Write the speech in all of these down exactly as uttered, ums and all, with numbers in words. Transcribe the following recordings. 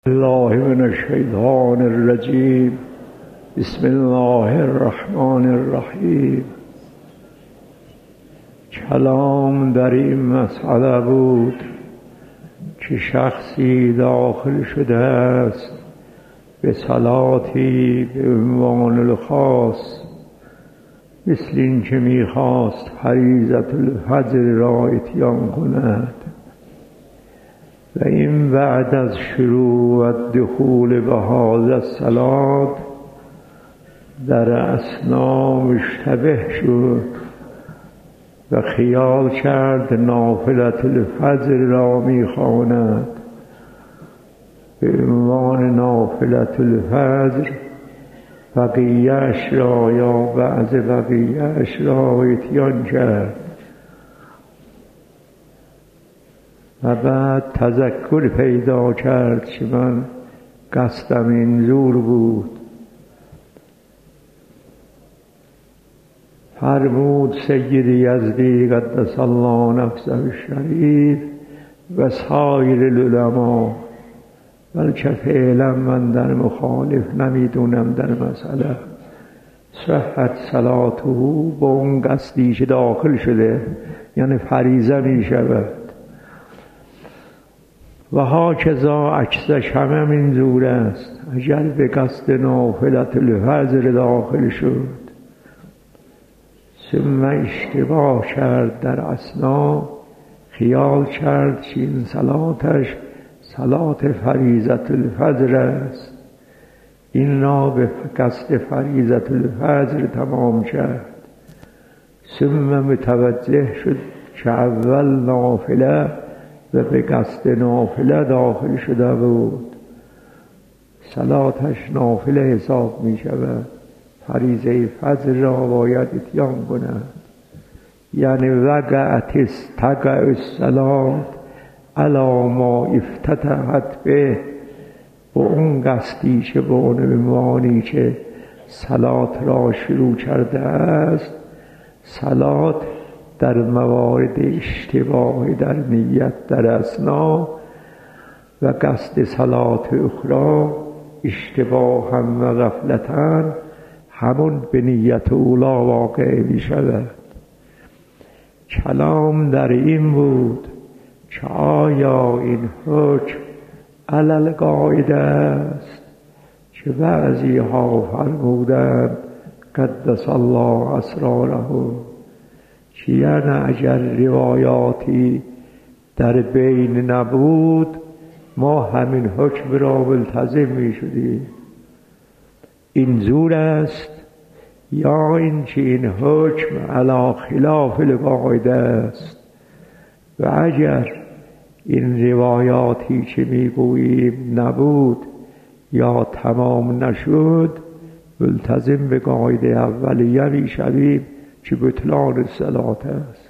الله من الشیطان الرجیم. بسم الله الرحمن الرحیم. کلام در این مسئله بود که شخصی داخل شده است به صلاتی به عنوان الخاص، مثل این که میخواست فریضة الفجر را اتیان کند و این بعد از شروع و دخول به هذا الصلاة در اثنا مشتبه شد و خیال کرد نافلة الفجر را میخواند به عنوان نافلة الفجر، بقیه‌اش را یا بعض بقیه‌اش را اتیان کرد و بعد تذکر پیدا کرد که من قصدم این زور بود. فرمود سید یزدی قدس الله نفسه الشریف و سایر العلماء، بلکه فعلا من در مخالف نمیدونم در مسئله صحت صلاته با اون قصدی که داخل شده، یعنی فریضه می شود. و هاکذا عکسش هم این زور است. اگر به قصد نافلة الفجر داخل شد ثم اشتباه کرد در اثنا، خیال کرد که این صلاتش صلات فریضة الفجر است، این را به قصد فریضة الفجر تمام کرد. ثم متوجه شد که اول نافله و به قصد نافله داخل شده بود، صلاتش نافله حساب می شود، فریضه فجر را باید اتیان کند. یعنی وقعت استقع الصلاة علی ما افتتحت به، با اون قصدی که به اون عنوانی که صلات را شروع کرده است، صلات در موارد اشتباه در نیت در اثنا و قصد صلات اخرى اشتباه هم و غفلتاً همون به نیت اولا واقع می شود. کلام در این بود که آیا این حکم علی القاعده است که بعضی ها فرمودند قدس الله اسراره، که یعنی اگر روایاتی در بین نبود ما همین حکم را ملتزم می شدیم. این زور است یا این که این حکم علی خلاف القاعده است و اگر این روایاتی که میگوییم نبود یا تمام نشد ملتزم به قاعده اولیه میشویم که بطلان الصلاة است.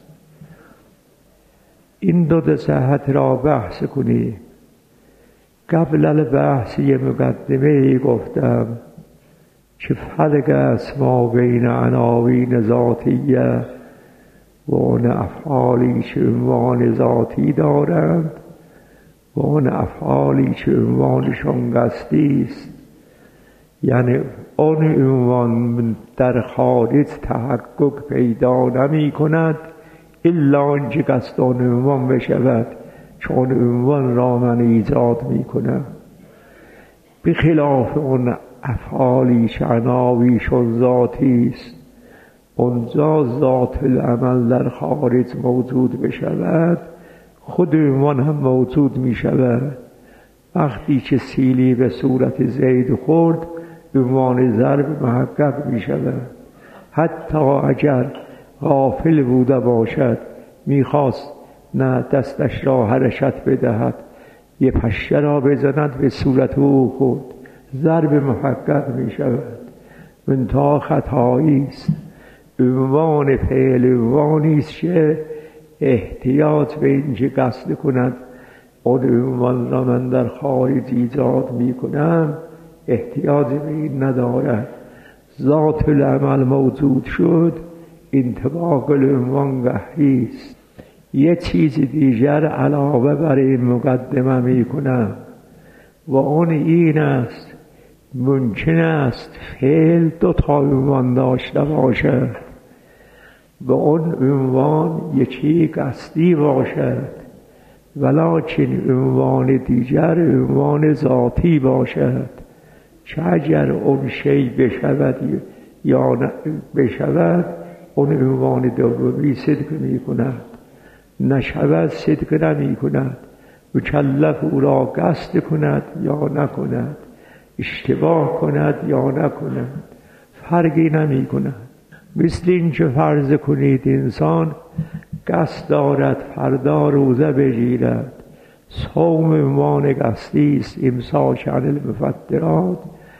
این دو دو صحت را بحث کنیم. قبل البحث یه مقدمه گفتم که فرق است ما بین عناوین ذاتیه و اون افعالی که عنوان ذاتی دارند و اون افعالی که عنوانشان قصدی است. یعنی اون عنوان در خارج تحقق پیدا نمی کند الا آنچه قصد آن عنوان بشود، چون عنوان را من ایجاد می کنم، بخلاف اون افعالی که عناوینشان ذاتی است. اونجا ذات العمل در خارج موجود بشود خود عنوان هم موجود می شود. وقتی که سیلی به صورت زید خورد عنوان ضرب محقق می شود. حتی اگر غافل بوده باشد میخواست نه دستش را حرکت بدهد یه پشه را بزند به صورت او خود، ضرب محقق می شود. منتها خطایی است. عنوان فعل عنوانی است که احتیاج به اینکه قصد کند اون عنوان را من در خارج ایجاد می کنم احتیاج به این ندارد. ذات العمل موجود شد، انطباق العنوان قهری است. یه چیز دیگر علاوه بر این مقدمه می کنم. و آن این است ممکن است فعل دو تا عنوان داشته باشد و آن عنوان یکی قصدی باشد ولکن عنوان دیگر عنوان ذاتی باشد چه اگر اون شی بشود یا بشود اون عنوان دومی صدق می کند نشود صدق نمی کند مکلف او را قصد کند یا نکند اشتباه کند یا نکند فرقی نمی کند. مثل این که فرض کنید انسان قصد دارد فردا روزه بگیرد صوم عنوان قصدی است امساک عن المفطرات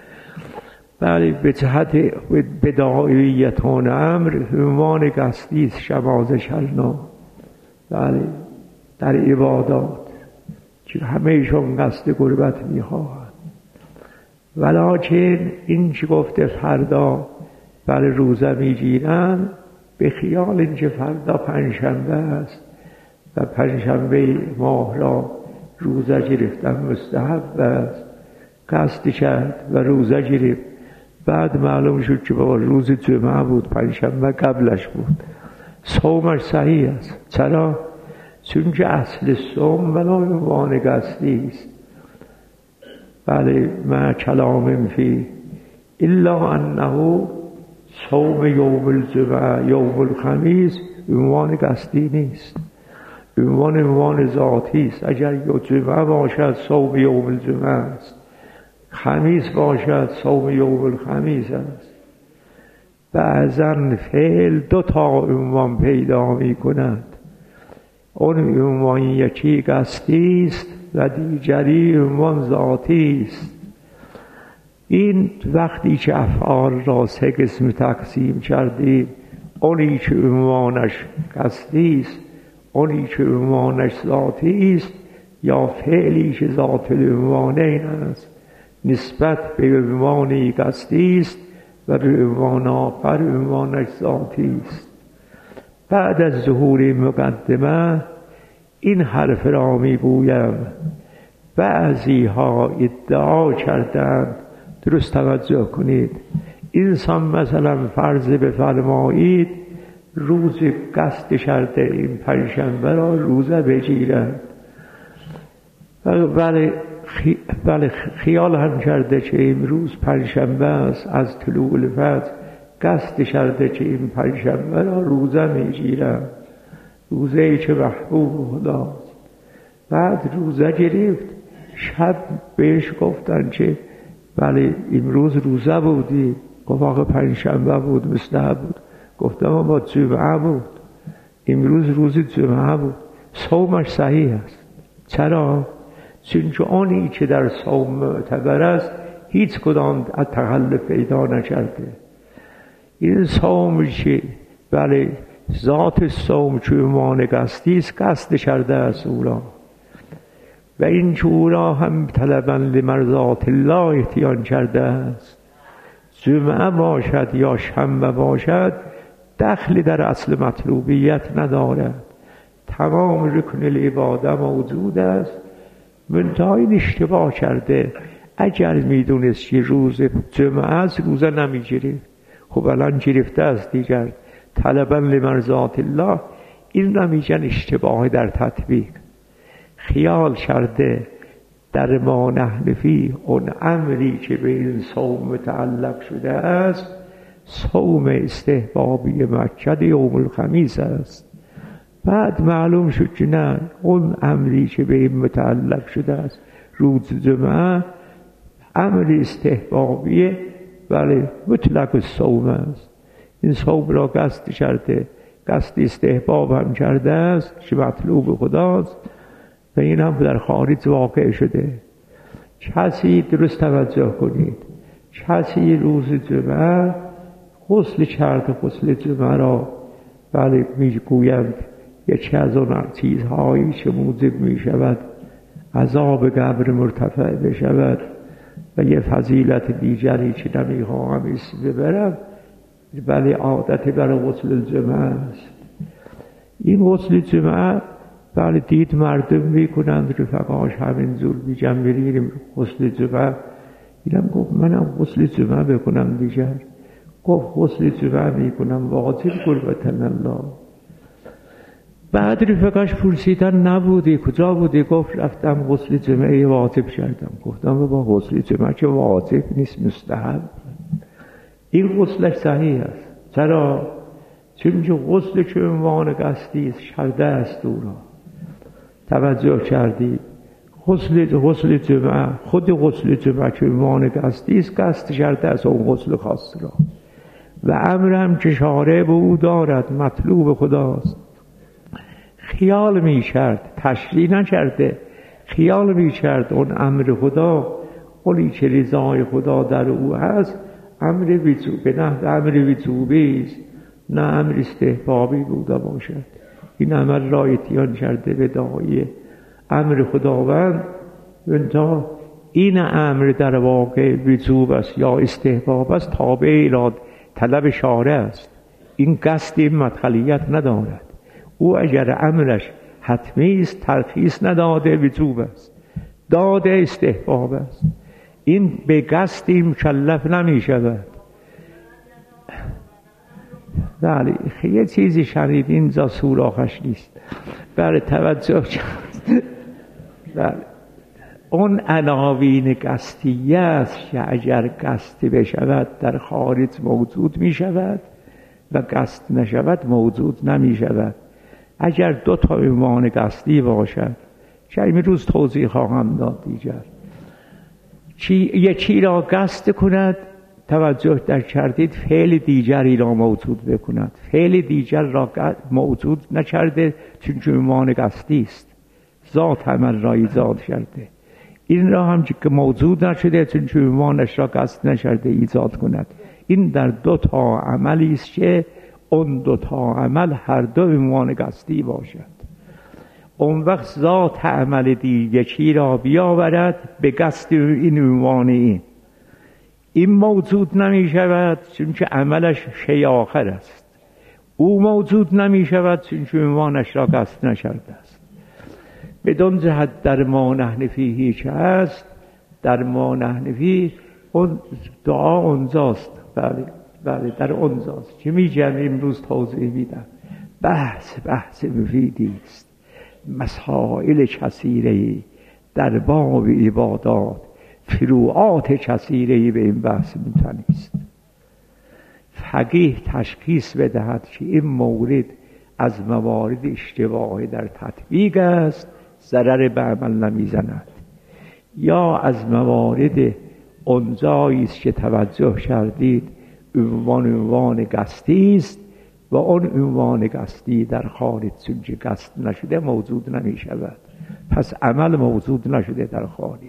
بله به جهت بداعیتان امر عنوان قصدی است شماز شرنا بله در عبادات که همهشون قصد قربت میخواهند ولکن این که گفته فردا بله روزه میگیرن به خیال اینکه فردا پنجشنبه است و پنجشنبه ماه را روزه گرفتن مستحب است قصد کرد و روزه گرفت بعد معلوم شد که بابا روز جمعه بود پنجشنبه قبلش بود صومش صحیح است. چرا؟ چون که اصل صوم ولا عنوان قصدی است بله ما کلام فی الا انه صوم یوم الجمعه یوم الخمیس عنوان قصدی نیست عنوان عنوان ذاتی است. اگر جمعه باشد صوم یوم الجمعه است خمیس باشد صوم یوم الخمیس است. بعضا فعل دو تا عنوان پیدا می کند اون عنوان یکی قصدی است و دیگری عنوان ذاتی است. این وقتی که افعال را سه قسم تقسیم کردیم اونی که عنوانش قصدی است اونی که عنوانش ذاتی است یا فعلی که ذات العنوانین است نسبت به عنوانی قصدی است و به عنوان آخر عنوانش ذاتی است. بعد از ظهور مقدمه این حرف را می گویم بعضی ها ادعا کردند درست توجه کنید انسان مثلا فرض بفرمایید روز قصد کرده این پنجشنبه را روزه بگیرد ولی خی... بله خیال هم کرده که امروز پنجشنبه است از طلوع الفجر قصد کرده که این پنجشنبه را روزه میگیرد روزه ای که محبوب خداست بعد روزه گرفت شب بهش گفتن که بله امروز روزه بودی گفت آقا پنجشنبه بود مستحب بود گفتم با جمعه بود امروز روز جمعه بود صومش صحیح است. چرا؟ چون که آنی که در صوم معتبر است هیچ کدام از تخلف پیدا نکرده. این صوم که بله ذات صوم که عنوان قصدی است قصد کرده است او را و این که او را هم طلباً لمرضات الله احتیان کرده است جمعه باشد یا شنبه باشد دخلی در اصل مطلوبیت ندارد تمام رکن العباده موجود است منتها این اشتباه کرده اگر میدونست که روز جمعه است روزه نمیگیره خب الان گرفته است دیگر طلباً لمرضات الله این نمیگن اشتباه در تطبیق خیال کرده در ما نحن فیه اون امری که به این صوم متعلق شده است صوم استحبابی مکد یوم الخمیس است. بعد معلوم شد که نه اون امری که به این متعلق شده است روز جمعه امر استحبابی ولی مطلق صوم است. این صوم را قصد کرده قصد استحباب هم کرده است که مطلوب خداست و این هم در خارج واقع شده. کسی درست توجه کنید کسی روز جمعه غسل کرده غسل جمعه را بله میگویند یکی از اون چیزهایی که موجب می شود عذاب قبر مرتفع بشود و یه فضیلت دیگری که نمیخواهم اسم ببرم بله عادت برای غسل جمعه است. این غسل جمعه بله دید مردم میکنند رفقاش همینجور میگم میریم غسل جمعه. اینم گفت منم غسل جمعه بکنم دیگر. گفت غسل جمعه میکنم واجب قربتن الله. بعد رفقاش پرسیدن نبودی کجا بودی؟ گفت رفتم غسل جمعه واجب کردم. گفتم بابا غسل جمعه که واجب نیست مستحب. این غسلش صحیح است. چرا؟ چون که غسل که عنوان قصدی است شرده است او را. توجه کردی؟ غسل غسل جمعه خود غسل جمعه که عنوان قصدی است قصد شرده است اون غسل خاص را. و امر هم که شارع به او دارد مطلوب خداست. خیال می کرد تشریح نکرده، خیال می کرد اون امر خدا اونی که رضای خدا در او هست امر وجوبه، نه امر وجوبی است نه امر استحبابی بوده باشد. این عمل را اتیان کرده به داعیه امر خداوند. منتها این امر در واقع وجوب است یا استحباب است تابع ایراد طلب شارع است. این قصد این مدخلیت ندارد. او اگر امرش حتمی است ترخیص نداده وجوب است، داده استحباب است. این به قصد مکلف نمی شود. بله یه چیزی شنید اینجا سوراخش نیست. بله توجه کرد. بله اون عناوین قصدیه است که اگر قصد بشود در خارج موجود می شود و قصد نشود موجود نمی شود. اگر دو تا عنوان قصدی باشد که امروز توضیح خواهم داد دیگر، چی یکی را قصد کند توجه در کردید فعل دیگری را موجود بکند، فعل دیگر را موجود نکرده چون عنوان قصدی است، ذات عمل را ایجاد کرده. این را هم که موجود نشده چون عنوانش را قصد نکرده ایجاد کند. این در دو تا عملی است که اون دو تا عمل هر دو عنوان قصدی باشد. اون وقت ذات عمل دیگری را بیاورد به قصد این عنوان این این موجود نمی شود چون که عملش شیء آخر است. او موجود نمی شود چون که عنوانش را قصد نکرده است. بدون جهت در ما نحن فیه که هست، در ما نحن فیه اون دعا اونجاست. بله بله در اونجاست که میگم امروز توضیح میدم. بحث بحث مفیدی است، مسائل کثیره در باب عبادات، فروعات کثیره به این بحث میتونی است. فقیه تشخیص بدهد که این مورد از موارد اشتباه در تطبیق است، ضرر به عمل نمیزند، یا از موارد اونجایی است که توجه کردید عنوان عنوان قصدی است و اون عنوان قصدی در خارج چون که قصد نشده موجود نمی شود، پس عمل موجود نشده در خارج.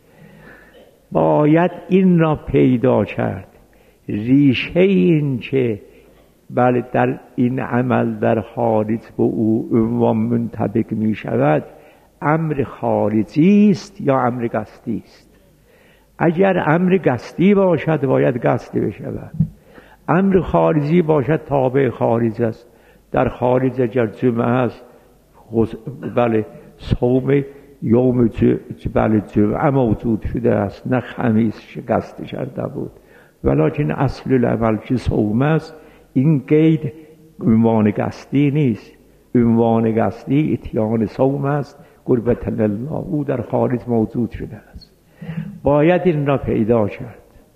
باید این را پیدا کرد، ریشه این که بله در این عمل در خارج به او عنوان منطبق می شود امر خارجی است یا امر قصدی است. اگر امر قصدی باشد باید قصد بشود، امر خارجی باشد تابع خارج است. در خارج اگر جمعه است بله صوم یوم بله جمعه موجود شده است نه خمیس که قصد کرده بود، ولیکن اصل العمل که صوم است این قید عنوان قصدی نیست. عنوان قصدی اتیان صوم است قربت الله، او در خارج موجود شده است. باید این را پیدا کرد.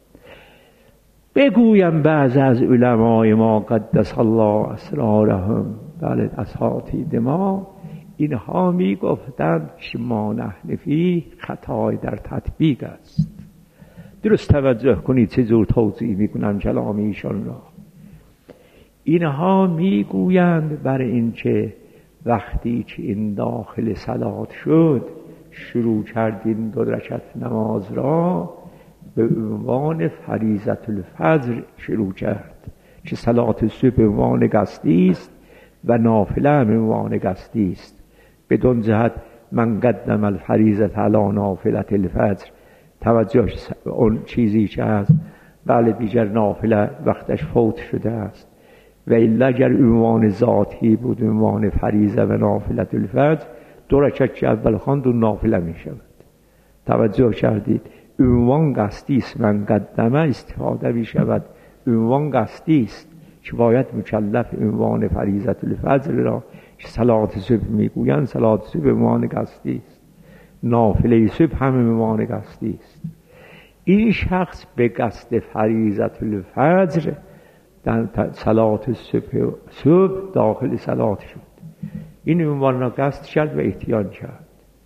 بگویم بعض از علمای ما قدس الله اسرارهم، بله اساتید ما، اینها می گفتند که ما نحن فیه خطای در تطبیق است. درست توجه کنید چه جور توضیح می کنم کلام ایشان را. اینها می گویند بر این که وقتی که این داخل صلات شد شروع کردیم دو رکعت نماز را به عنوان فریضة الفجر شروع کرد که صلات صبح به عنوان قصدی است و نافله هم به عنوان قصدی است. بدون جهت من قدم الفریضة علی نافلة الفجر، توجه اون چیزی که هست بله دیگر نافله وقتش فوت شده است و الا اگر عنوان ذاتی بود، عنوان فریضه و نافله الفرض، دو رکعت اول خواند و نافله می شود. توجه کردید؟ عنوان قصدی است، من قدمه استفاده می شود. عنوان قصدی است که باید مکلف عنوان فریضه الفجر را که صلات صبح میگویند، صلات صبح عنوان قصدی است، نافله صبح هم عنوان قصدی است. این شخص به قصد فریضه الفجر در صلات صبح صبح داخل صلات شد، این عنوان را قصد کرد و احتیاج کرد.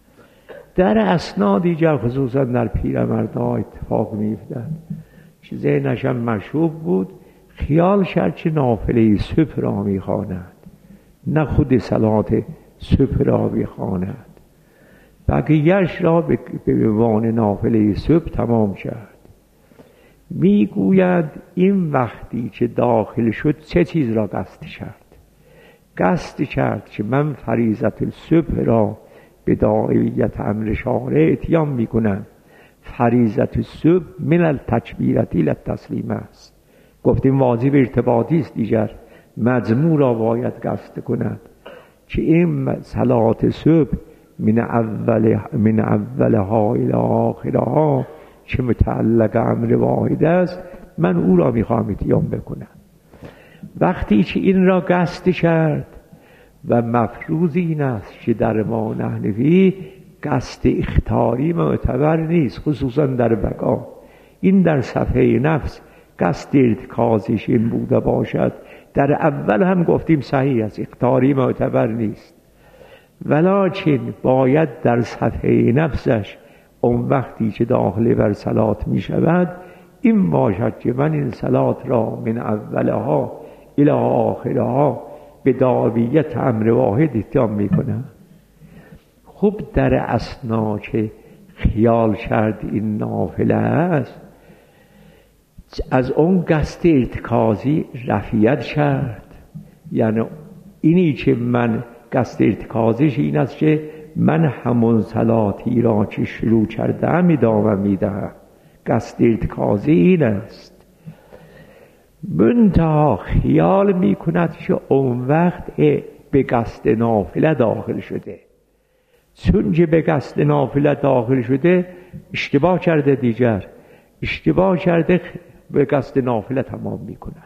در اسنا دیگر خصوصا در پیرمردها اتفاق می‌افتد که ذهنش هم مشوب بود، خیال کرد که نافله صبح را می‌خواند، نه خود صلات صبح را بخواند، بقیه‌اش را به عنوان نافله صبح تمام کرد. میگوید این وقتی که داخل شد چه چیز را قصد کرد؟ قصد کرد که من فریضه الصبح را به داعیت امر شارع اتیان میکنم. فریضه الصبح من التکبیرة الی التسلیم است. گفتیم واجب ارتباطی است، دیگر مجموع را باید قصد کند که این صلات صبح من اول من اولها الی آخرها که متعلق امر واحد است، من او را میخوام اتیان بکنم. وقتی که این را قصد کرد و مفروض این است که در ما نحنفی قصد اختیاری معتبر نیست، خصوصا در بقا. این در صفحه نفس قصد ارتکازش این بوده باشد، در اول هم گفتیم صحیح است، اختیاری معتبر نیست، ولکن باید در صفحه نفسش اون وقتی که داخل بر صلات می شود این باشد که من این صلات را من اولها الی آخرها به داعیت امر واحد اتیان می کنم. خب در اثنا که خیال کرد این نافله است، از اون قصد ارتکازی رفیت کرد. یعنی اینی که من قصد ارتکازش این است که من همون صلاتی را که شروع کردم ادامه میدهم. قصد ارتکازی این است. منتها خیال میکند که اون وقت به قصد نافله داخل شده، چون که به قصد نافله داخل شده اشتباه کرده، دیگر اشتباه کرده، به قصد نافله تمام میکند.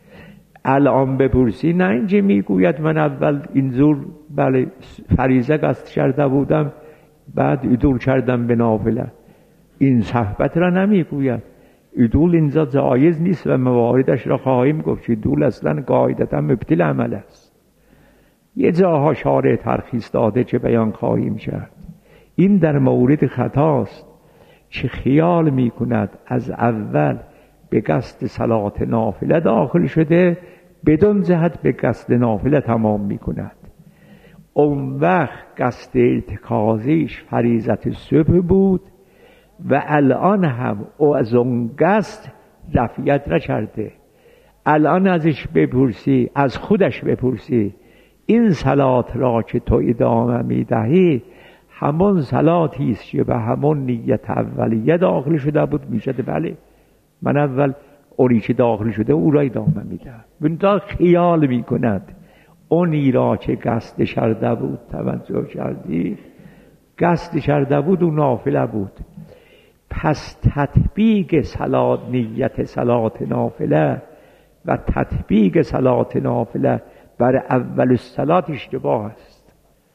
الان بپرسی، نه اینجا میگوید من اول اینجور بله فریضه قصد کرده بودم بعد عدول کردم به نافله، این صحبت را نمیگوید. عدول اینجا جایز نیست و مواردش را خواهیم گفت که عدول اصلا قاعدتا مبطل عمل است. یه جاها شارع ترخیص داده که بیان خواهیم کرد. این در مورد خطاست که خیال میکند از اول به قصد صلات نافله داخل شده، بدون جهت به قصد نافله تمام میکند. اون وقت قصد ارتکازیش فریضه الصبح بود و الان هم او از اون قصد رفعت نکرده. الان ازش بپرسی، از خودش بپرسی، این صلات را که تو ادامه میدهی همون صلاتی است که به همون نیت اولیه داخل شده بود؟ میشد بله، من اول اونی که داخل شده او را ادامه میدهم. منتها خیال میکند اونی را که قصد کرده بود، توجه کردی؟ قصد کرده بود و نافله بود، پس تطبیق صلات، نیت صلات نافله و تطبیق صلات نافله بر اول صلات اشتباه است،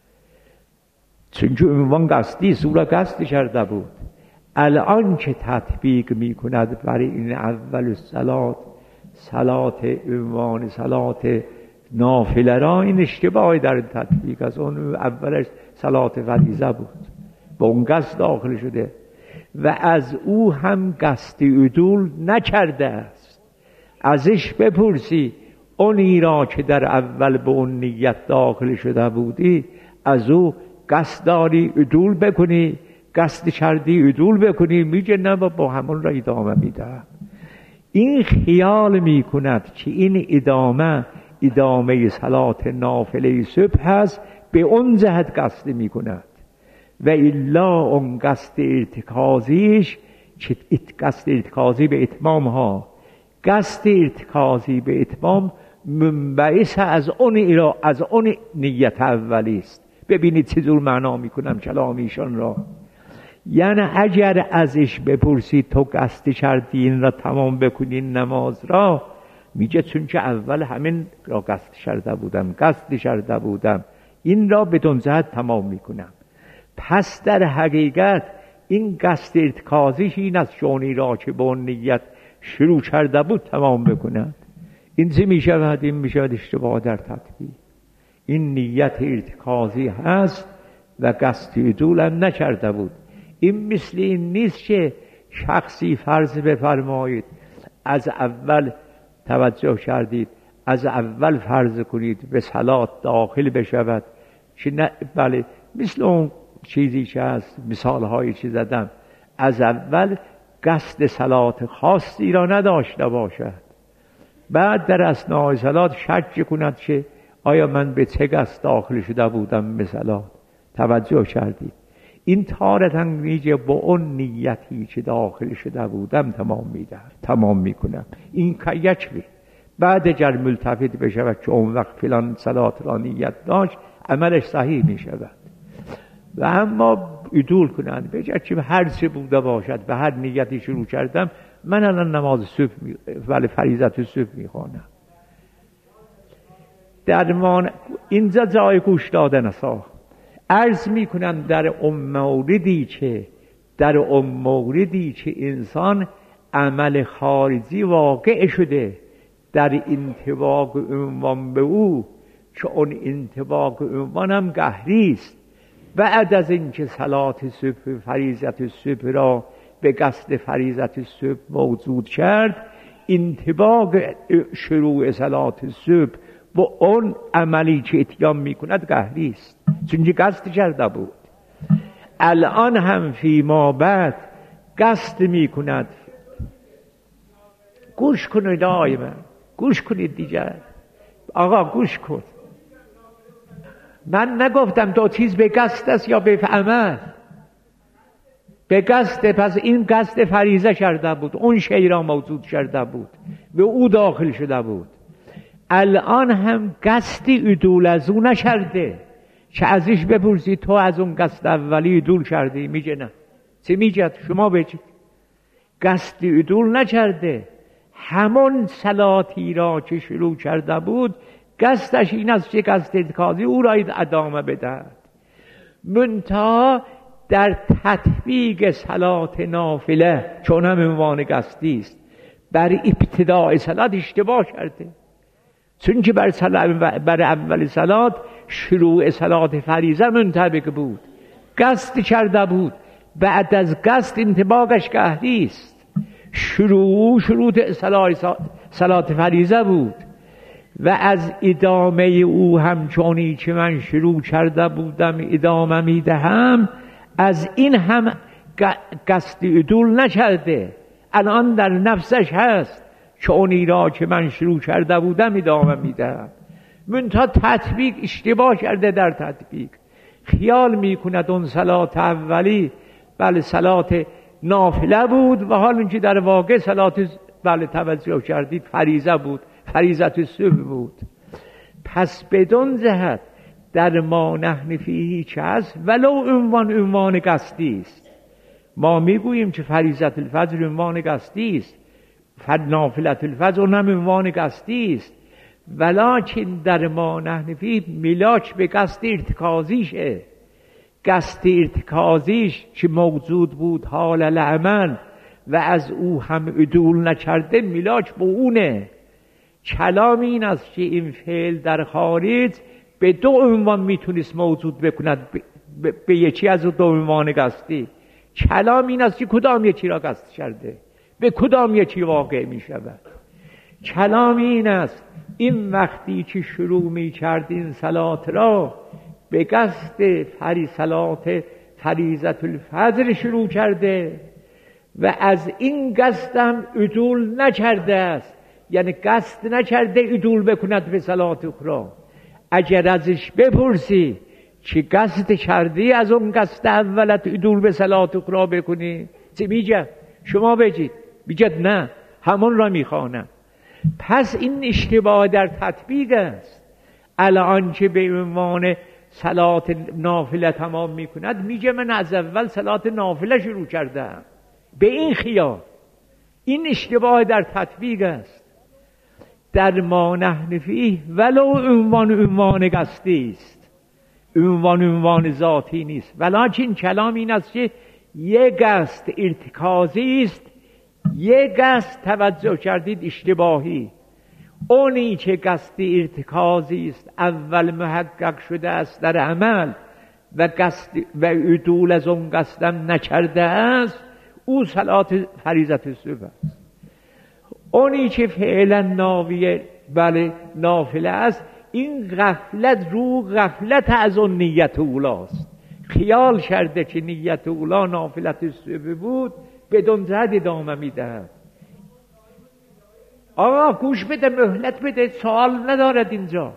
چون که عنوان قصدی سوره قصد کرده بود. الان که تطبیق می کند برای این اول صلات، صلات عنوان صلات نافله را، این اشتباهی در تطبیق از اون اولش صلات فریضه بود، با اون قصد داخل شده و از او هم قصد عدول نکرده است. ازش بپرسی اونی را که در اول به اون نیت داخل شده بودی از او قصد داری عدول بکنی، قصد کردی عدول بکنی؟ میگه نه با همون را ادامه میدم. این خیال میکند که این ادامه ادامه صلات نافله صبح هست، به اون جهت قصد میکند و الا اون قصد ارتکازیش که قصد ارتکازی به اتمام ها، قصد ارتکازی به اتمام منبعث از اون ایرا از اون نیت اولی است. ببینید چه جور معنا میکنم کلام ایشان را. یعنی اگر ازش بپرسید تو قصد کردی این را تمام بکنین نماز را، میگه چون که اول همین را قصد کرده بودم قصد کرده بودم این را بدون جهت تمام میکنم. پس در حقیقت این قصد ارتکازش این از شونی را که با نیت شروع کرده بود تمام بکند. این چه میشود؟ این میشود اشتباه در تطبیق. این نیت ارتکازی هست و قصد عدول هم نکرده بود. این مثل این نیست که شخصی فرض بفرمایید از اول توجه کردید از اول فرض کنید به صلات داخل بشود که نه بله مثل اون چیزی که هست مثال هایی که زدم از اول قصد صلات خاصی را نداشته باشد، بعد در اثناء صلات شک کند که آیا من به چه قصد داخل شده بودم به صلات. توجه کردید؟ این تارتاً میگه با اون نیتی که داخل شده بودم تمام میده تمام میکنم. این که یک بی بعد اگر ملتفت بشود که اون وقت فلان صلات را نیت داشت عملش صحیح میشود. و اما عدول کنند بگه که هر چه بوده باشد به هر نیتی شروع کردم من الان نماز صبح می... ولی فریضت صبح میخوانم. درمان اینجا جای گوش دادن است. عرض میکنم در اون موردی که در اون موردی که انسان عمل خارجی واقع شده در انطباق عنوان به او که اون انطباق عنوان هم قهری است، بعد از اینکه صلات صبح فریضت صبح را به قصد فریضت صبح موجود کرد، انطباق شروع صلات صبح با اون عملی که اتیام میکند قهری است، چون که قصد کرده بود. الان هم فی ما بعد قصد میکند. گوش کنید آقای من، گوش کنید دیگر. آقا گوش کن. من نگفتم دو چیز به قصد است یا به عمل. به قصد، پس این قصد فریضه کرده بود، اون شی را موجود کرده بود، به او داخل شده بود. الان هم قصدی عدول از او نکرده که ازش بپرسید تو از اون قصد اولی عدول کردی؟ میگه نه. چه میگه؟ شما بگید. قصدی عدول نکرده، همون صلاتی را که شروع کرده بود قصدش این است که قصد ارتکازی او را ادامه بدهد. منتها در تطبیق صلات نافله چون هم عنوان قصدی است بر ابتداء صلات اشتباه کرده، چون که بر, بر اول صلات شروع صلات فریضه منطبق بود، قصد کرده بود. بعد از قصد انطباقش قهری است. شروع شروع صلات فریضه بود و از ادامه او همچونی که من شروع کرده بودم ادامه میدهم. از این هم قصد عدول نکرده، الان در نفسش هست که اونی را که من شروع کرده بودم ادامه میدهم. منتها تطبیق اشتباه کرده. در تطبیق خیال میکند اون صلات اولی بله صلات نافله بود و حال اینکه در واقع صلات بله توجه کردید فریضه بود، فریضت صبح بود. پس بدون جهت در ما نحن فیه چه هست ولو عنوان عنوان قصدی است. ما میگوییم که فریضت الفجر عنوان قصدی است، نافلت الفجر اونم عنوان قصدی است، ولکن در ما نحن فیه ملاک به قصد ارتکازیشه. قصد ارتکازیش که موجود بود حال العمل و از او هم عدول نکرده ملاک با اونه. کلام این است که این فعل در خارج به دو عنوان میتونست موجود بکند، به, به یکی از دو عنوان قصدی. کلام این است که کدام یکی را قصد کرده، به کدام یکی واقع میشود. کلام این است این وقتی که شروع میکرد این صلات را به قصد فری صلات فریضت الفجر شروع کرده و از این قصدم عدول نکرده است، یعنی قصد نکرده عدول بکند به صلات اخرى. اگر ازش بپرسی چه قصد کردی از اون قصد اولت عدول به صلات اخرى بکنی، چه میگه؟ شما بگید. میگه نه همون را میخوانم. پس این اشتباه در تطبیق است. الان که به عنوان صلات نافله تمام میکند میگه من از اول صلات نافله شروع کردم، به این خیال. این اشتباه در تطبیق است. در ما نحن فیه ولو عنوان عنوان قصدی است، عنوان عنوان ذاتی نیست. ولکن کلام این است که یک قصد ارتکازی است، یک قصد توجه کردید اشتباهی. اونی که قصد ارتکازی است اول محقق شده است در عمل و قصد و عدول از اون قصدم نکرده است، او صلات فریضت صبح است. اونی که فعلا ناویه بله نافله است، این غفلت رو غفلت از اون نیت اولاست. خیال کرده که نیت اولا نافلت صبح بود، بدون زد ادامه میدهد. آقا گوش بده، مهلت بده، سوال ندارد اینجا.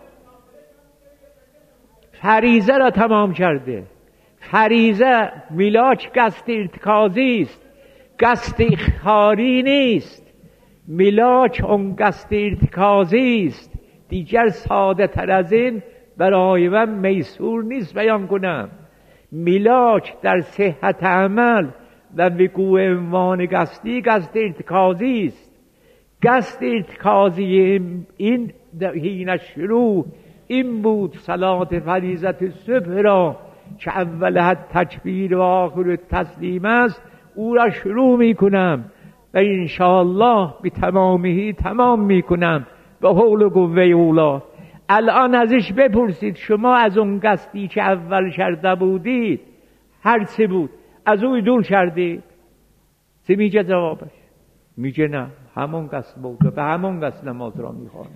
فریضه را تمام کرده. فریضه میلاک قصد ارتکازی است، قصد اخاری نیست. میلاک اون قصد ارتکازی است. دیگر ساده تر از این برای من میسور نیست بیان کنم. میلاک در صحت عمل و وقوع عنوان قصدی قصد ارتکازی است. قصد ارتکازی این حین شروع این بود صلات فریضت صبح را که اول تکبیر و آخر تسلیم است، او را شروع می کنم و انشاءالله به تمامی تمام می کنم به حول و قوه اولا. الان ازش بپرسید شما از اون قصدی که اول کرده بودید هر چه بود از او دور کردید؟ چه میگه جوابش؟ میگه نه، همون قصد بود، به همون قصد نماز را میخوانه.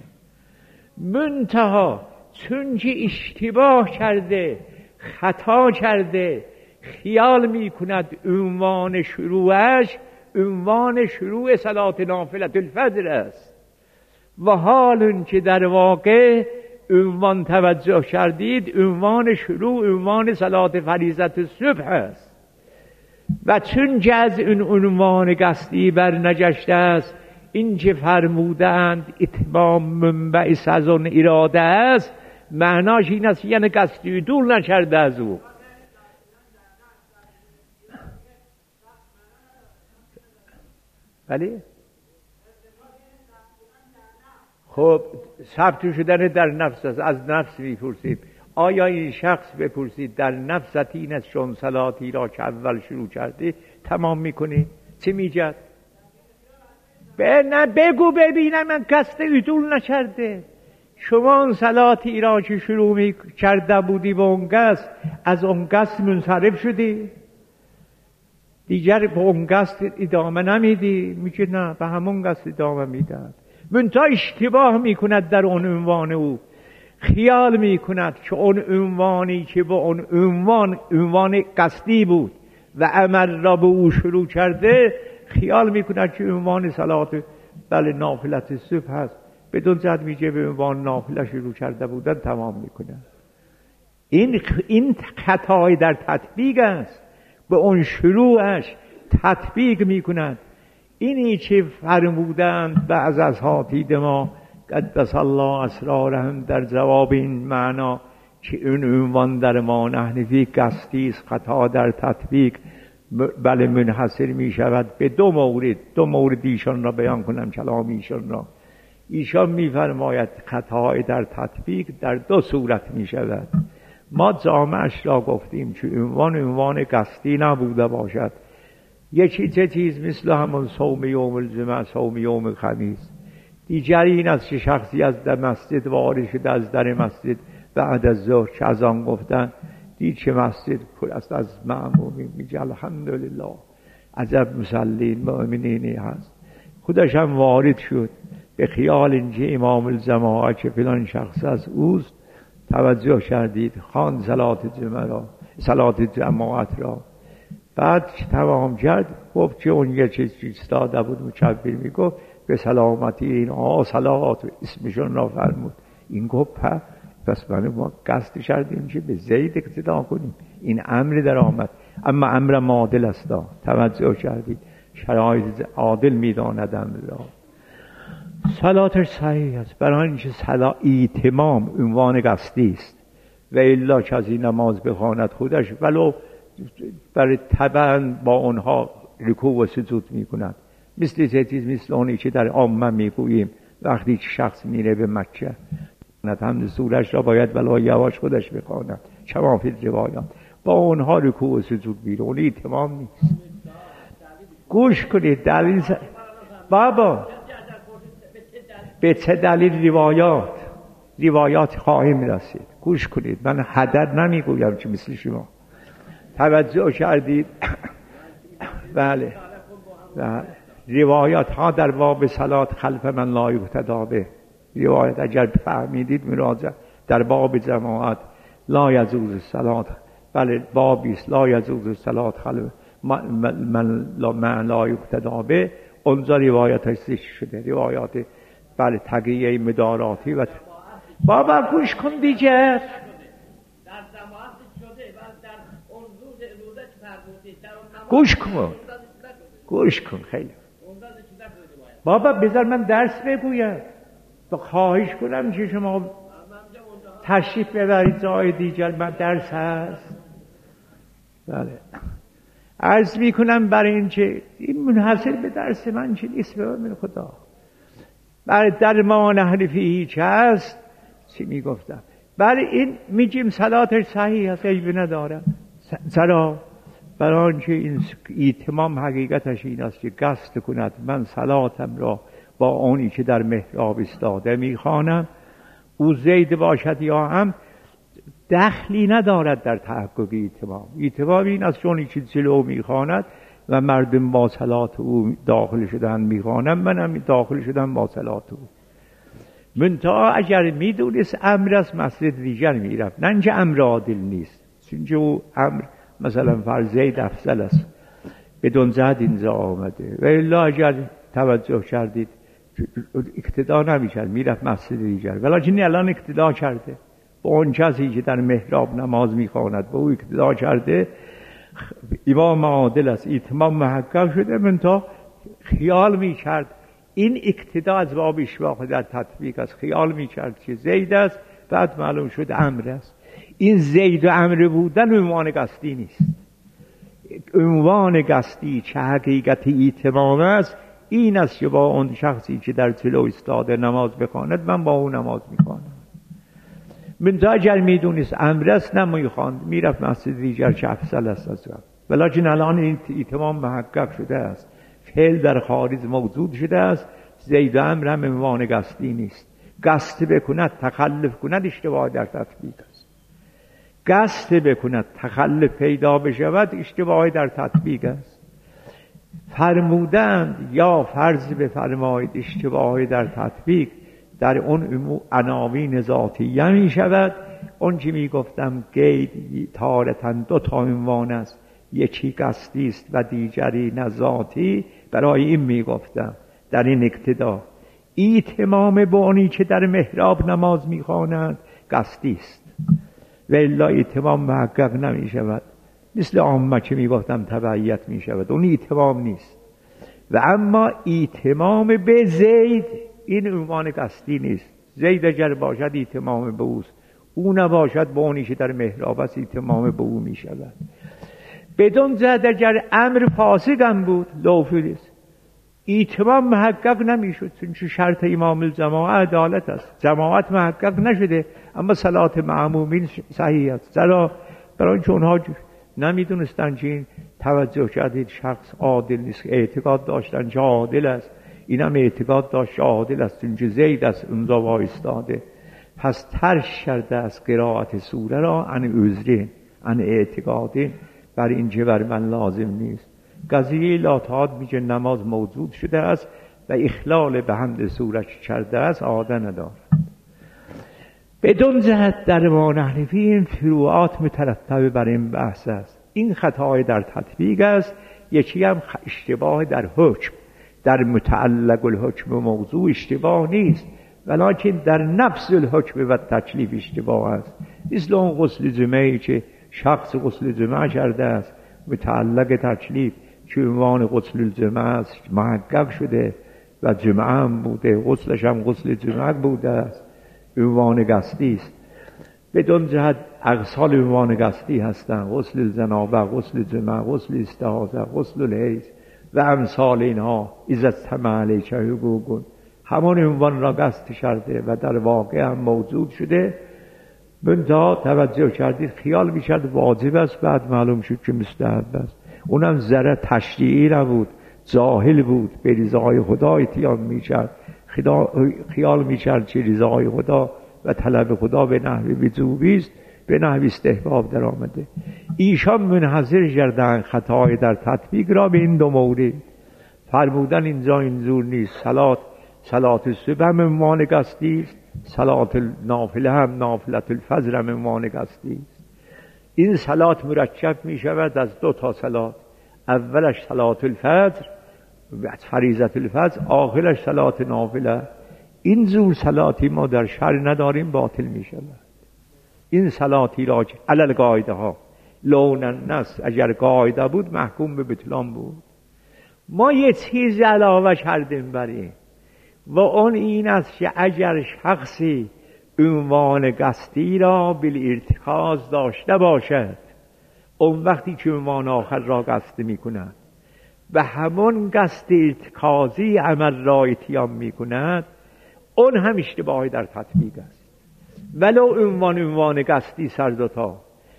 منتها چون که اشتباه کرده، خطا کرده، خیال میکند عنوان شروعش عنوان شروع صلات نافلة الفجر است، و حال که در واقع عنوان توجه کردید عنوان شروع عنوان صلات فریضت صبح است. و چون که از این عنوان قصدی بر نگشته است، این که فرمودند اتمام منبعث از اون اراده است، معناش این است یعنی قصدی دور نکرده از او. بله خب ثبت شدن در نفس است. از نفس میپرسید. آیا این شخص بپرسید در نفست این است چون صلاتی را که اول شروع کرده تمام میکنی؟ چه میگد؟ نه بگو ببینم من قصد عدول نکرده. شما اون صلاتی را که شروع می کرده بودی به اون قصد، از اون قصد منصرف شدی؟ دیگر به اون قصد ادامه نمیدی؟ میگه نه به همون قصد ادامه میدن. منتها اشتباه میکند در اون عنوان او. خیال میکند که اون عنوانی که به اون عنوان عنوان قصدی بود و عمل را به او شروع کرده، خیال میکند که عنوان صلات بله نافلت صبح هست، بدون زد میگه به عنوان نافله شروع کرده بودن تمام میکنه. این این خطای در تطبیق است. به اون شروعش تطبیق میکنند. اینی که فرمودند بعض از هاتید ما قدس الله اسرارهم در جواب این معنا که این عنوان در ما نحن فیه قصدی است، خطا در تطبیق بله منحصر می شود به دو مورد. دو مورد ایشان را بیان کنم، کلام ایشان را. ایشان می فرماید خطای در تطبیق در دو صورت می شود. ما جامعش را گفتیم که عنوان عنوان قصدی نبوده باشد. یکی چه چیز مثل همون صوم یوم الجمعه، صوم یوم الخمیس. دیگر این است که شخصی از در مسجد وارد شده، از در مسجد بعد از ظهر که از آن گفتن دید که مسجد پر است از مأمومین، میگه الحمدلله عجب مسلین مؤمنینی هست. خودش هم وارد شد به خیال اینکه امام الجماعه که فلان شخص از اوست، توجه کردید خواند صلات جمعه را، صلات جماعت را. بعد تمام کرد گفت که اون یه چیز ایستاده بود مکبر میگفت به سلامتی این آه صلات اسمشون را فرمود. این گفت پس من ما قصد کردیم که به زید اقتدا کنیم. این امر در آمد، اما امر معادل است. توجه کردید شرایط عادل میداند امر را. صلاتش صحیح است، برای اینکه صلا ایتمام عنوان قصدی است و الا که از این نماز بخواند خودش ولو برای تبع با اونها رکوع و سجود میکند. مثل چیز مثل اونی که در عامه میگوییم وقتی که شخص میره به مکه هم سورش را باید ولو یواش خودش بخواند کما فی روایات، با اونها رکوع و سجود میره، اون ایتمام نیست. گوش کنید دلیل س... بابا به چه دلیل روایات روایات خواهیم رسید. گوش کنید، من حدد نمیگویم که مثل شما توجه کردید. بله بله روایات ها در باب صلات خلف من لا یقتدا به، روایت اگر فهمیدید مراجعه در باب جماعت لا یجوز صلات، بله بابی است لا یجوز صلات خلف من لا من لا یقتدا به، اونجا روایتش ذکر شده، روایات بله تقیه مداراتی و بابا گوش کن دیگه. در جماعت شده و در اون روز روزه که فرمودید در اون گوش کن گوش کن خیلی بابا بذار من درس بگویم. تو خواهش کنم که شما تشریف ببرید جای دیگر، من درس هست. بله عرض میکنم برای اینکه این منحصر به درس من چه نیست به من خدا. برای در ما نحرفی هیچ هست چی میگفتم، برای این میگیم صلاتش صحیح هست، عیبی نداره. چرا؟ برای آنکه این ایتمام حقیقتش این است که قصد کند من صلاتم را با اونی که در محراب ایستاده میخوانم او زید باشد یا هم دخلی ندارد در تحقق ایتمام. ایتمام این است چون که جلو میخواند و مردم با صلات او داخل شدن میخوانم، منم داخل شدم با صلات او. منتها اگر میدونست امر است مسجد دیگر میرفت، نه اینکه امر عادل نیست، چون او امر مثلا فرض زید افضل است بدون زد اینجا آمده و الا اگر توجه کردید اقتدا نمیشد میرفت مسجد دیگر، ولی الان اقتدا کرده با اون کسی که در محراب نماز میخواند، با او اقتدا کرده، امام عادل است، ایتمام محقق شده. من تا خیال میکرد این اقتدا از باب اشواق در تطبیق است، خیال میکرد که زید است، بعد معلوم شد امر است. این زید و امر بودن عنوان قصدی نیست. عنوان قصدی چه حقیقت ایتمام است این است که با اون شخصی که در جلو ایستاده نماز بخواند من با او نماز میخوانم. من تا اگر میدونست امر است نمیخواند میرفت مسجد دیگر که افضل است از رفت. ولیکن الان این ایتمام محقق شده است، فعل در خارج موجود شده است، زید و امر هم عنوان قصدی نیست. قصد بکند تخلف کند اشتباه در تطبیق است. قصد بکند تخلف پیدا بشود اشتباه در تطبیق است. فرمودند یا فرض بفرمایید اشتباه در تطبیق در اون عناوین ذاتیه می شود. اون چی می گفتم قید تارتن دو تا عنوان است، یکی قصدی است و دیگری نذاتی. برای این می گفتم در این اقتدا ایتمام بانی که در محراب نماز می خوانند قصدی است و الا ایتمام محقق نمی شود. مثل عامه که می گفتم تبعیت می شود، اون ایتمام نیست. و اما ایتمام به زید این عنوان قصدی نیست. زید اگر باشد ایتمام به اوست، او نباشد با اونی که در محراب است ایتمام به او می شود. بدون زد اگر امر فاسد هم بود لوفیلیست ایتمام محقق نمی شد، چون شرط امام الجماعه عدالت است. جماعت محقق نشده اما صلات معمومین صحیح است. چرا؟ برای چون اونها نمیدونستن که این توجه کردید شخص عادل نیست، اعتقاد داشتن که عادل است، اینم اعتقاد داشت عادل است چون زید است اونجا وایستاده. پس ترک کرده از قرائت سوره را عن عذرین عن اعتقادین، بر این که بر من لازم نیست. قضیه لاتعاد میگه نماز موجود شده است و اخلال به حمد سوره کرده است عاده ندارد. بدون جهت در ما نحرفی این فروعات مترتب بر این بحث است. این خطای در تطبیق است، یکی هم اشتباه در حکم. در متعلق الحکم موضوع اشتباه نیست، ولیکن در نفس الحکم و تکلیف اشتباه است. مثل اون غسل جمعی که شخص غسل جمعه کرده است، متعلق تکلیف که عنوان غسل الجمعه است محقق شده و جمعه هم بوده، غسلش هم غسل جمعه بوده است، عنوان گستی است. بدون جهت اقسال عنوان گستی هستند: غسل جنابه، غسل جمعه، غسل استحاضه، غسل الحیض و امثال اینها. اذا اجتمع علیک حقوق، همان عنوان را قصد کرده و در واقع هم موجود شده. منتها توجه کردید خیال می‌کرد واجب است، بعد معلوم شد که مستحب است. اونم ذره تشریعی نبود، جاهل بود، به رضای خدا اتیان می‌کرد، خیال می‌کرد که رضای خدا و طلب خدا به نحو وجوبی است، به نحو استحباب در آمده. ایشان منحصر کردند خطای در تطبیق را به این دو مورد. فرمودن اینجا اینجور نیست. صلات صلات صبح هم عنوان قصدی است، صلات نافله هم، نافلت الفجر هم عنوان قصدی است. این صلات مرکب می شود از دو تا صلات: اولش صلات الفجر، فریضه الفجر، آخرش صلات نافله. این زور صلاتی ما در شرع نداریم، باطل می شود. این صلاتی را که علل قاعده ها لون النص اگر قاعده بود محکوم به بطلان بود. ما یه چیز علاوه کردیم بر این و اون این است که اگر شخصی عنوان قصدی را بالارتکاز داشته باشد، اون وقتی که عنوان آخر را قصد می کند و همون قصد ارتکازی عمل را اتیان می کند، اون هم اشتباهی در تطبیق است. ولو عنوان عنوان قصدی سر دوتا،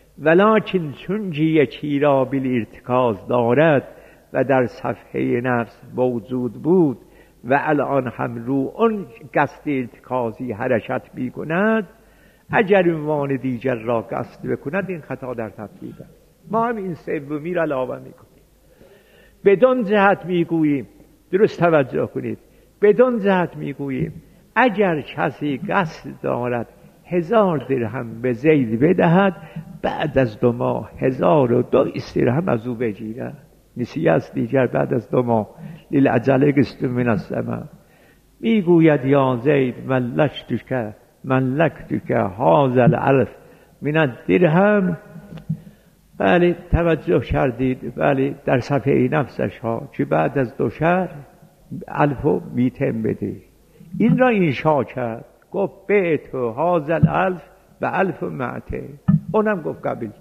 ولکن چون یکی را بالارتکاز دارد و در صفحه نفس موجود بود و الان هم رو اون قصد ارتکازی حرکت می کند، اگر عنوان دیگر را قصد بکند این خطا در تطبیق است. ما هم این سومی را علاوه می کنیم. بدون جهت می گوییم، درست توجه کنید، بدون جهت می گوییم اگر کسی قصد دارد هزار درهم به زید بدهد، بعد از دو ماه هزار و دویست درهم از او بگیرد. نسیه است دیگر بعد از دو ماه للعجله قسط من الثمن. میگوید یا زید ملکتک ملکتک هذا الالف من الدرهم. بله توجه کردید، بله در صفحه نفسش ها که بعد از دو شهر الفو میتم بده. این را انشا کرد، گفت بیتو هذا الالف و الف معته. اونم گفت قبیلت.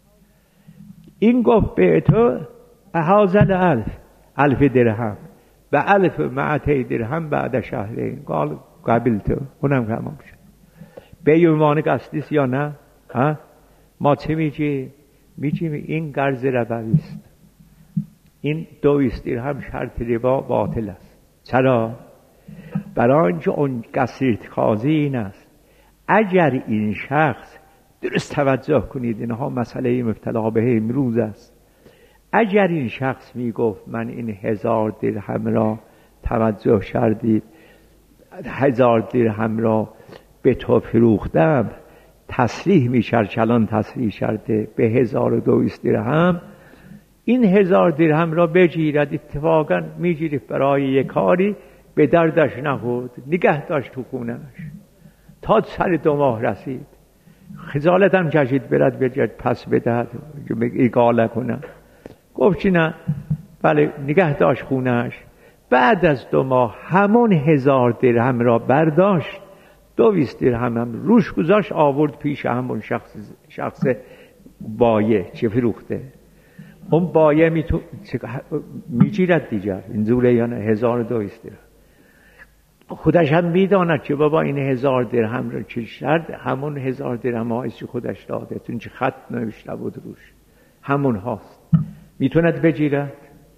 این گفت بیتو هذا الالف، الف درهم و الف معته درهم بعد شهرین. قال قبیلت. اونم تمام شد. به عنوان قصدیست یا نه؟ ها؟ ما چه میگیم؟ میگیم این قرض ربوی است، این دویست درهم شرط ربا باطل است. چرا؟ برای اینکه اون قصد ارتکازی این است. اگر این شخص، درست توجه کنید اینها مسئله مبتلا به امروز است، اگر این شخص میگفت من این هزار درهم را، توجه کردید، هزار درهم را به تو فروختم، تصریح میشد، کلان تصریح کرده به هزار و دویست درهم، این هزار درهم را بگیرد. اتفاقا میگیرد برای یک کاری به دردش نخورد، نگه داشت تو خونش تا سر دو ماه رسید. خجالت هم کشید برد بجد پس بدهد، اقاله کنه. گفت چی نه؟ بله نگه داشت خونش. بعد از دو ماه همون هزار درهم را برداشت، دویست درهم هم روش گذاشت، آورد پیش همون شخص شخص بایه که فروخته. اون بایه میتو میگیرد دیگر اینجوره یا نه؟ هزار و دویست درهم. خودش هم میداند که بابا این هزار درهم رو چه شرط، همون هزار درهم هایست که خودش داده، تو اینچه خط نوشته بود روش همون هاست، میتوند بگیرد.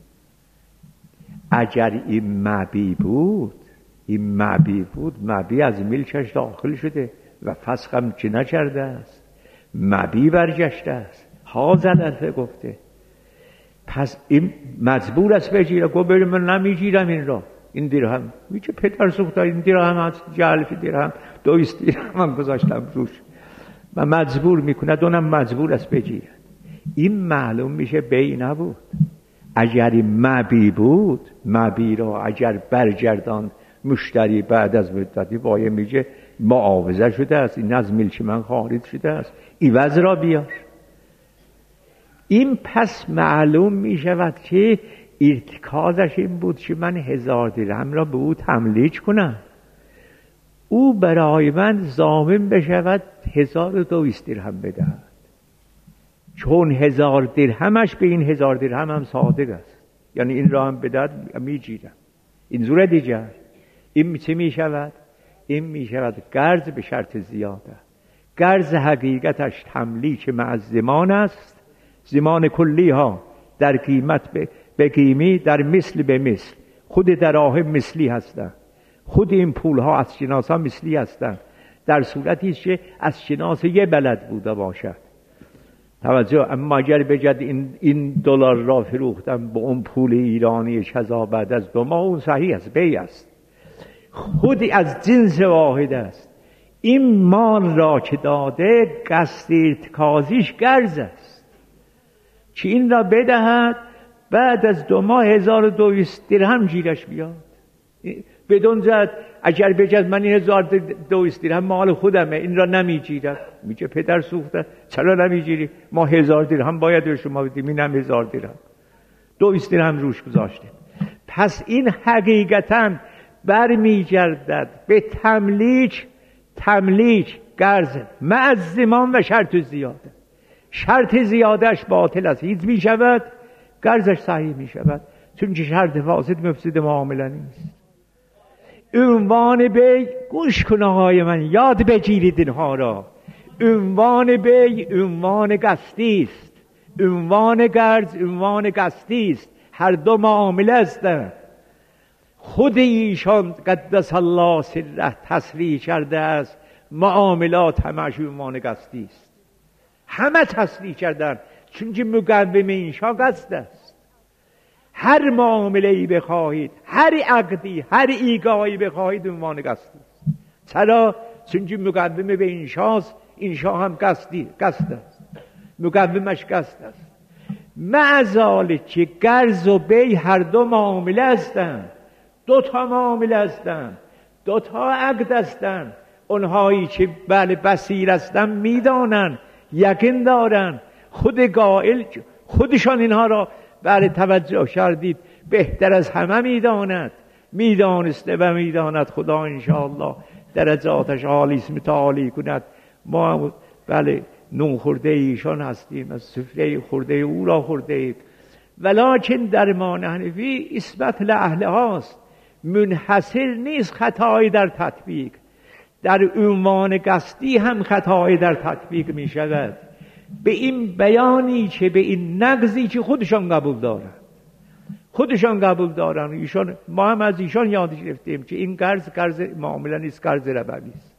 اگر این معبی بود، این معبی بود، معبی از ملکش داخل شده و فسخ هم چه نکرده است، معبی برگشته است. هازل الفه گفته، پس این مجبور است بگیره. گفت بریم من نمیگیرم این را، این درهم میگه پدر سوخته، این درهم از جلف درهم دویست درهم من گذاشتم روش و مجبور میکنه، اونم مجبور است بگیره. این معلوم میشه بی نبود. اگر این معبی بود، معبی را اگر برگردان مشتری بعد از مدتی وایه میگه معاوضه شده است، این از ملک من خارج شده است، عوض را بیار. این پس معلوم می شود که ارتکازش این بود که من هزار درهم را به او تملیک کنم، او برای من ضامن بشود هزار و دویست درهم بدهد، چون هزار درهمش به این هزار درهم هم صادق است، یعنی این را هم بدهد میگیرم. این زور دیگر این چه می شود؟ این می شود قرض به شرط زیاده. قرض حقیقتش تملیک مع زمان است، زمان کلی ها در قیمت به, به قیمی، در مثل به مثل، خود دراهم مثلی هستند، خود این پول ها از شناس ها مثلی هستند، در صورتی است که از شناس یه بلد بوده باشد. توجه، اما اگر بجد این, این دلار را فروختم به اون پول ایرانی کذا بعد از دو ماه، اون صحیح است، بی است، خود از جنس واحد است. این مال را که داده قصد ارتکازیش قرض است که این را بدهد بعد از دو ماه هزار و دویست درهم گیرش بیاد. بدون زد اگر بجد من این هزار دویست درهم مال خودمه، این را نمیگیرد، میگه پدر سوخته چرا نمیگیری؟ ما هزار درهم باید به شما بدیم، این هم هزار درهم، دویست درهم روش گذاشته. پس این حقیقتاً برمیگردد به تملیک، تملیک قرض مع زمان و شرط زیاده. شرط زیادهش باطل است، هیچ می شود، قرضش صحیح می شود، چون که شرط فاسد مفسد معامله نیست. عنوان بی، گوش کن آقای من، یاد بگیرید اینها را. عنوان بی عنوان قصدی است، عنوان قرض عنوان قصدی است، هر دو معامله هستند. خود ایشان قدس الله سره تصریح کرده است معاملات همش عنوان قصدی است، همه تصریح کردن، چون که مقوم اینشا قصد است. هر معامله ای بخواهید، هر عقدی، هر ایگاهی بخواهید عنوان قصدی است. چرا؟ چون که مقوم به اینشاست، اینشا هم قصدی قصد است، مقومش قصد است. مع ذالک که قرض و بی هر دو معامله هستند، دو تا معامله هستند، دو تا عقد هستند. اونهایی که بله بصیر هستند میدانند، یقین دارند، خود قائل خودشان اینها را بله توجه کردید بهتر از همه میداند، میدانسته و میداند. خدا انشاءالله درجاتش عالی است، متعالی کند. ما هم بله نون خورده ایشان هستیم، از سفره خورده او را خورده اید. ولکن در ما حنفی اثبات لأهل هاست، منحصر نیست خطایی در تطبیق. در عنوان قصدی هم خطایی در تطبیق می شود، به این بیانی که به این نقضی که خودشان قبول دارن، خودشان قبول دارن. ایشان، ما هم از ایشان یاد گرفتیم که این قرض قرض معامله نیست، قرض ربوی است.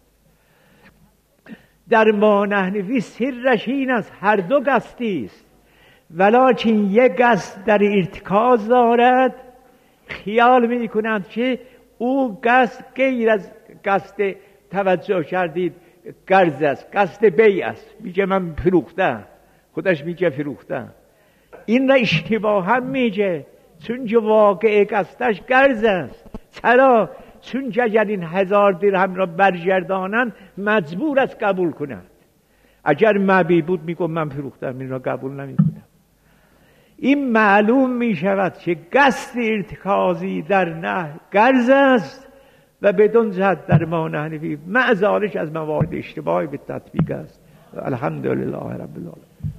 در ما نحنفی سرش این است هر دو قصدی است، ولکن یک قصد در ارتکاز دارد، خیال می کنند که او قصد غیر از قصد توجه کردید قرض است، قصد بی است، میگه من فروختم، خودش میگه فروختم. این را اشتباه هم میگه، چون که واقع قصدش قرض است. چرا؟ چون که اگر این هزار درهم را برگردانند مجبور است قبول کنند. اگر مبی بود میگم من فروختم، این را قبول نمیکنم. این معلوم می شود که قصد ارتکازی در نه قرض است و بدون جهت در ما نحنفی معذالش از موارد اشتباهی به تطبیق است. الحمدلله رب العالمین.